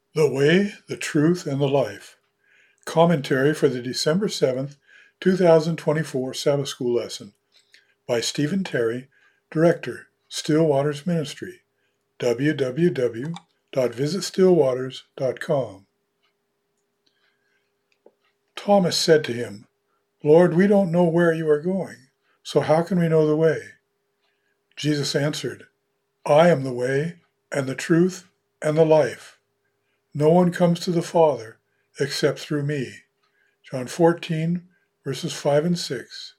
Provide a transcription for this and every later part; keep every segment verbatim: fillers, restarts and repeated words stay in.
The Way, the Truth, and the Life. Commentary for the December seventh, two thousand twenty-four Sabbath School lesson by Stephen Terry, Director, Still Waters Ministry, w w w dot visit still waters dot com. Thomas said to him, Lord, we don't know where you are going, so how can we know the way? Jesus answered, I am the way, and the truth, and the life. No one comes to the Father except through me. John fourteen, verses five and six.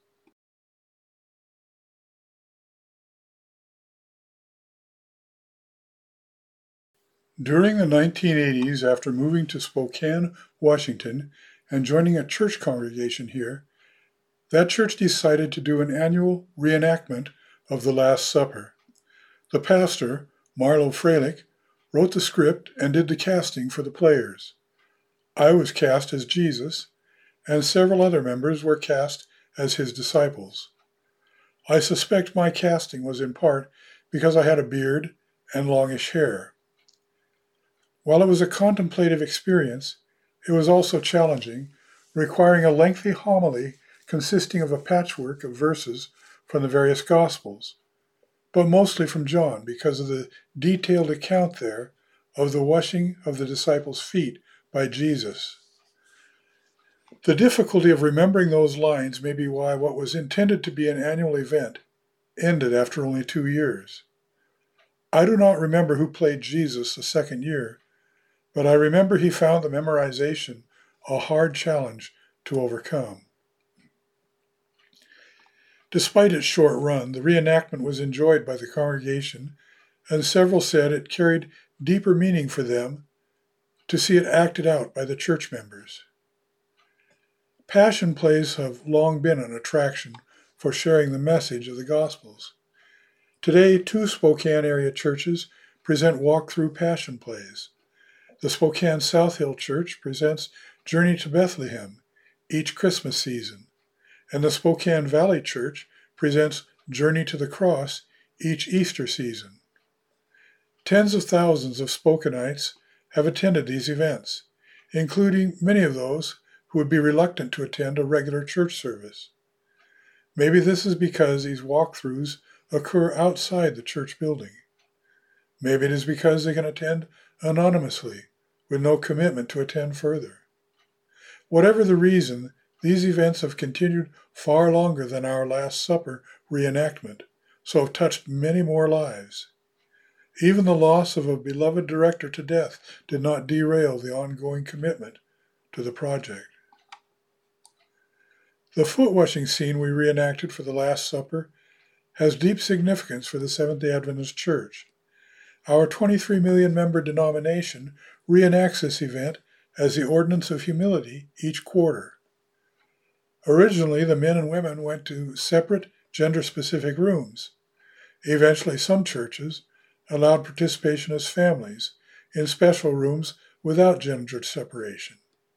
During the nineteen eighties, after moving to Spokane, Washington, and joining a church congregation here, that church decided to do an annual reenactment of the Last Supper. The pastor, Marlo Freilich, wrote the script and did the casting for the players. I was cast as Jesus, and several other members were cast as his disciples. I suspect my casting was in part because I had a beard and longish hair. While it was a contemplative experience, it was also challenging, requiring a lengthy homily consisting of a patchwork of verses from the various Gospels, but mostly from John because of the detailed account there of the washing of the disciples' feet by Jesus. The difficulty of remembering those lines may be why what was intended to be an annual event ended after only two years. I do not remember who played Jesus the second year, but I remember he found the memorization a hard challenge to overcome. Despite its short run, the reenactment was enjoyed by the congregation, and several said it carried deeper meaning for them to see it acted out by the church members. Passion plays have long been an attraction for sharing the message of the Gospels. Today, two Spokane area churches present walk-through passion plays. The Spokane South Hill Church presents Journey to Bethlehem each Christmas season, and the Spokane Valley Church presents Journey to the Cross each Easter season. Tens of thousands of Spokanites have attended these events, including many of those who would be reluctant to attend a regular church service. Maybe this is because these walkthroughs occur outside the church building. Maybe it is because they can attend anonymously with no commitment to attend further. Whatever the reason, these events have continued far longer than our Last Supper reenactment, so have touched many more lives. Even the loss of a beloved director to death did not derail the ongoing commitment to the project. The foot washing scene we reenacted for the Last Supper has deep significance for the Seventh-day Adventist Church. Our twenty-three million member denomination reenacts this event as the Ordinance of Humility each quarter. Originally, the men and women went to separate gender-specific rooms. Eventually, some churches allowed participation as families in special rooms without gender separation.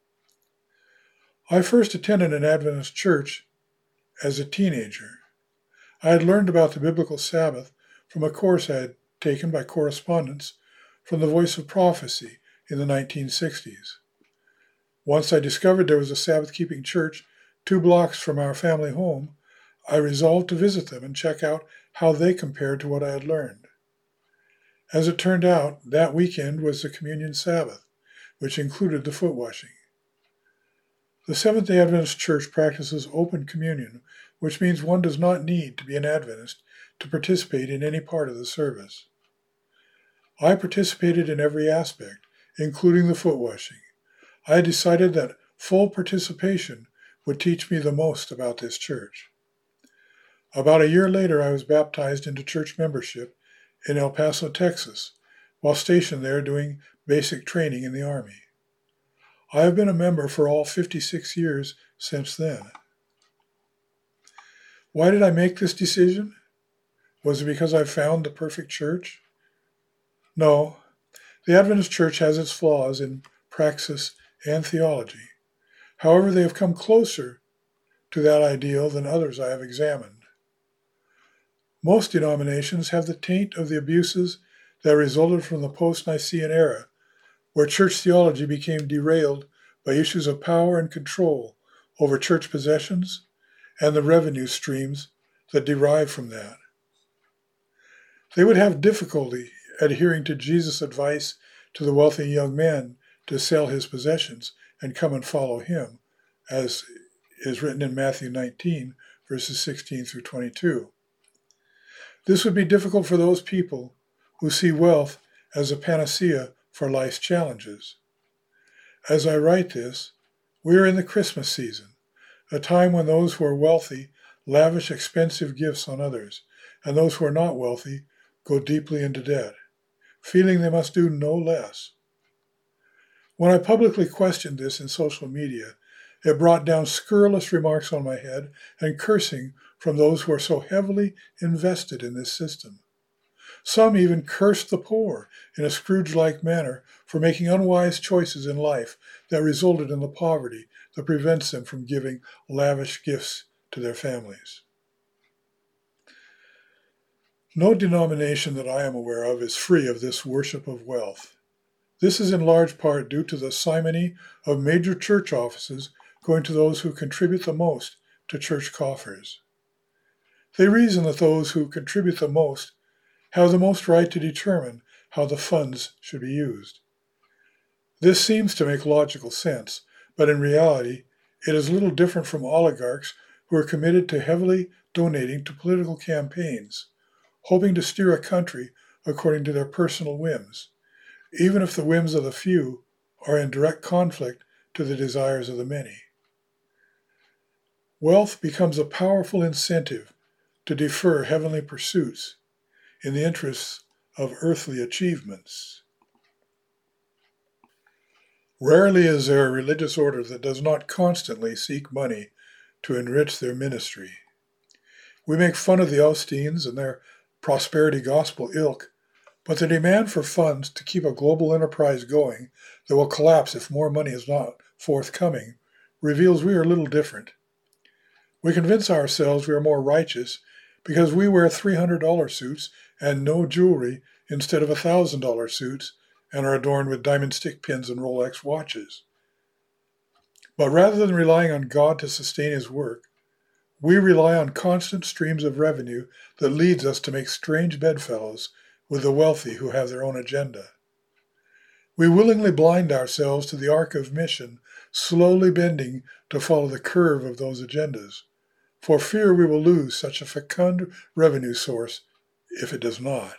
I first attended an Adventist church as a teenager. I had learned about the biblical Sabbath from a course I had taken by correspondence from the Voice of Prophecy in the nineteen sixties. Once I discovered there was a Sabbath-keeping church two blocks from our family home, I resolved to visit them and check out how they compared to what I had learned. As it turned out, that weekend was the Communion Sabbath, which included the foot washing. The Seventh-day Adventist Church practices open communion, which means one does not need to be an Adventist to participate in any part of the service. I participated in every aspect, including the foot washing. I had decided that full participation would teach me the most about this church. About a year later, I was baptized into church membership in El Paso, Texas, while stationed there doing basic training in the Army. I have been a member for all fifty-six years since then. Why did I make this decision? Was it because I found the perfect church? No. The Adventist Church has its flaws in praxis and theology. However, they have come closer to that ideal than others I have examined. Most denominations have the taint of the abuses that resulted from the post-Nicene era, where church theology became derailed by issues of power and control over church possessions and the revenue streams that derive from that. They would have difficulty adhering to Jesus' advice to the wealthy young man to sell his possessions and come and follow him, as is written in Matthew nineteen, verses sixteen through twenty-two. This would be difficult for those people who see wealth as a panacea for life's challenges. As I write this, we are in the Christmas season, a time when those who are wealthy lavish expensive gifts on others, and those who are not wealthy go deeply into debt, feeling they must do no less. When I publicly questioned this in social media, it brought down scurrilous remarks on my head and cursing from those who are so heavily invested in this system. Some even cursed the poor in a Scrooge-like manner for making unwise choices in life that resulted in the poverty that prevents them from giving lavish gifts to their families. No denomination that I am aware of is free of this worship of wealth. This is in large part due to the simony of major church offices going to those who contribute the most to church coffers. They reason that those who contribute the most have the most right to determine how the funds should be used. This seems to make logical sense, but in reality, it is little different from oligarchs who are committed to heavily donating to political campaigns, hoping to steer a country according to their personal whims, even if the whims of the few are in direct conflict to the desires of the many. Wealth becomes a powerful incentive to defer heavenly pursuits in the interests of earthly achievements. Rarely is there a religious order that does not constantly seek money to enrich their ministry. We make fun of the Austeens and their prosperity gospel ilk, but the demand for funds to keep a global enterprise going that will collapse if more money is not forthcoming reveals we are a little different. We convince ourselves we are more righteous because we wear three hundred dollars suits and no jewelry instead of one thousand dollars suits and are adorned with diamond stick pins and Rolex watches. But rather than relying on God to sustain his work, we rely on constant streams of revenue that leads us to make strange bedfellows with the wealthy who have their own agenda. We willingly blind ourselves to the arc of mission, slowly bending to follow the curve of those agendas, for fear we will lose such a fecund revenue source if it does not.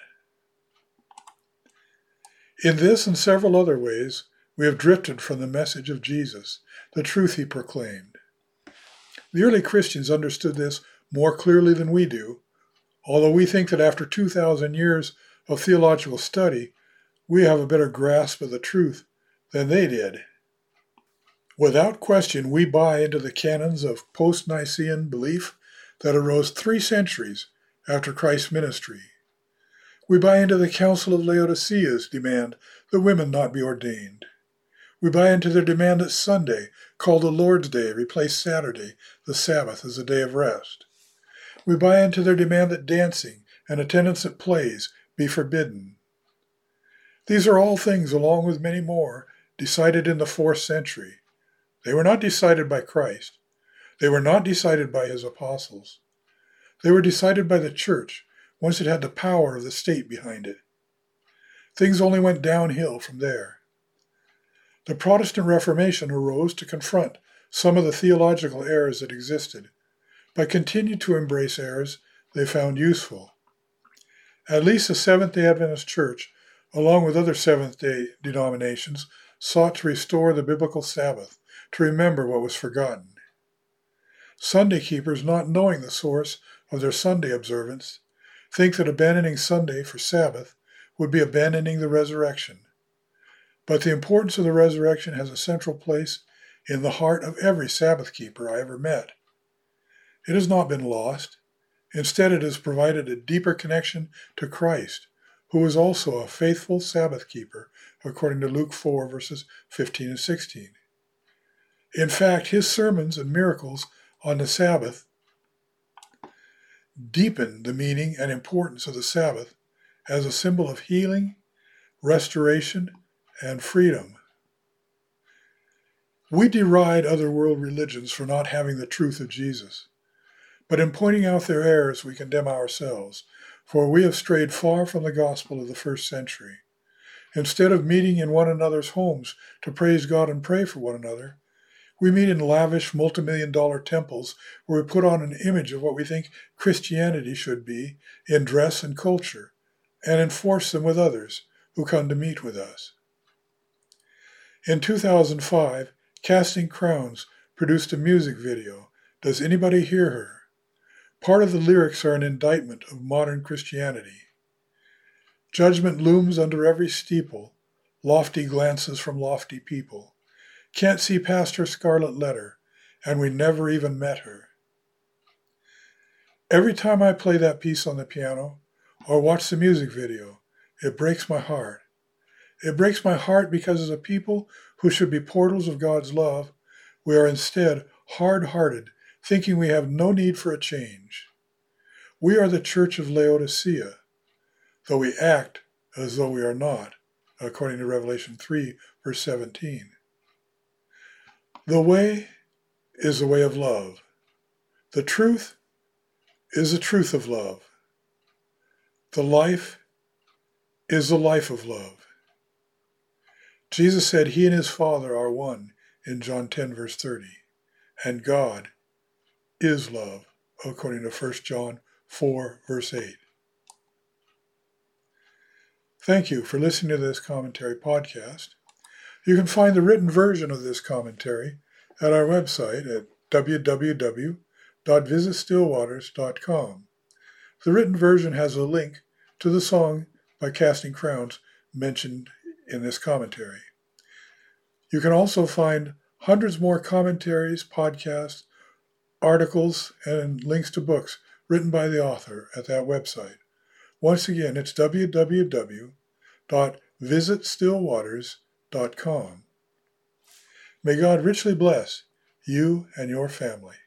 In this and several other ways, we have drifted from the message of Jesus, the truth he proclaimed. The early Christians understood this more clearly than we do, although we think that after two thousand years of theological study, we have a better grasp of the truth than they did. Without question, we buy into the canons of post-Nicene belief that arose three centuries after Christ's ministry. We buy into the Council of Laodicea's demand that women not be ordained. We buy into their demand that Sunday, called the Lord's Day, replace Saturday, the Sabbath, as a day of rest. We buy into their demand that dancing and attendance at plays be forbidden. These are all things, along with many more, decided in the fourth century. They were not decided by Christ. They were not decided by his apostles. They were decided by the church once it had the power of the state behind it. Things only went downhill from there. The Protestant Reformation arose to confront some of the theological errors that existed, but continued to embrace errors they found useful. At least the Seventh-day Adventist Church, along with other Seventh-day denominations, sought to restore the biblical Sabbath, to remember what was forgotten. Sunday keepers, not knowing the source of their Sunday observance, think that abandoning Sunday for Sabbath would be abandoning the resurrection. But the importance of the resurrection has a central place in the heart of every Sabbath keeper I ever met. It has not been lost. Instead, it has provided a deeper connection to Christ, who was also a faithful Sabbath keeper, according to Luke four, verses fifteen and sixteen. In fact, his sermons and miracles on the Sabbath deepen the meaning and importance of the Sabbath as a symbol of healing, restoration, and freedom. We deride other world religions for not having the truth of Jesus. But in pointing out their errors, we condemn ourselves, for we have strayed far from the gospel of the first century. Instead of meeting in one another's homes to praise God and pray for one another, we meet in lavish multi-million dollar temples where we put on an image of what we think Christianity should be in dress and culture, and enforce them with others who come to meet with us. In two thousand five, Casting Crowns produced a music video, Does Anybody Hear Her? Part of the lyrics are an indictment of modern Christianity. Judgment looms under every steeple, lofty glances from lofty people. Can't see past her scarlet letter, and we never even met her. Every time I play that piece on the piano or watch the music video, it breaks my heart. It breaks my heart because as a people who should be portals of God's love, we are instead hard-hearted, thinking we have no need for a change. We are the church of Laodicea, though we act as though we are not, according to Revelation three, verse seventeen. The way is the way of love. The truth is the truth of love. The life is the life of love. Jesus said he and his Father are one in John ten, verse thirty, and God is love, according to First John four, verse eight. Thank you for listening to this commentary podcast. You can find the written version of this commentary at our website at w w w dot visit still waters dot com. The written version has a link to the song by Casting Crowns mentioned in this commentary. You can also find hundreds more commentaries, podcasts, articles, and links to books written by the author at that website. Once again, it's w w w dot visit still waters dot com. May God richly bless you and your family.